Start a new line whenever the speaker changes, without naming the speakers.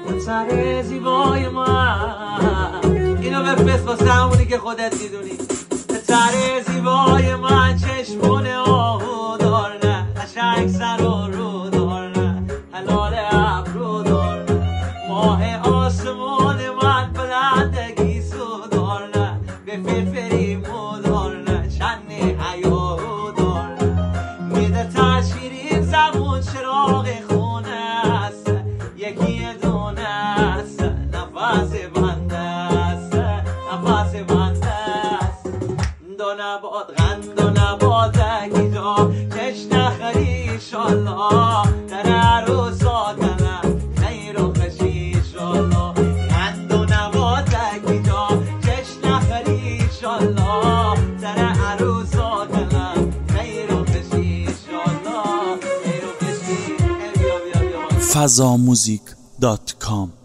سر زیبای من اینو بفرست واسه همونی که خودت میدونی. سر زیبای من چشمونه آهو دار نه، قشنگ سر و رو دار نه، حلال ابرو دار نه، ماه آسمان من بلندگی سو دار نه، به فرفری مو دار نه، چنه حیاهو دار نه، میده تشیرین زبون چراغ خونه است، یکی دونه است، نفس بنده است، نفس بنده است. دو نباد غند و نباد اگیجا چش نخری ایشالله، در عروسا کنم خیر و خشی ایشالله. غند و نباد اگیجا چش نخری ایشالله، در عروسا کنم خیر و خشی ایشالله، خیر و خشی.
fazamuzik.com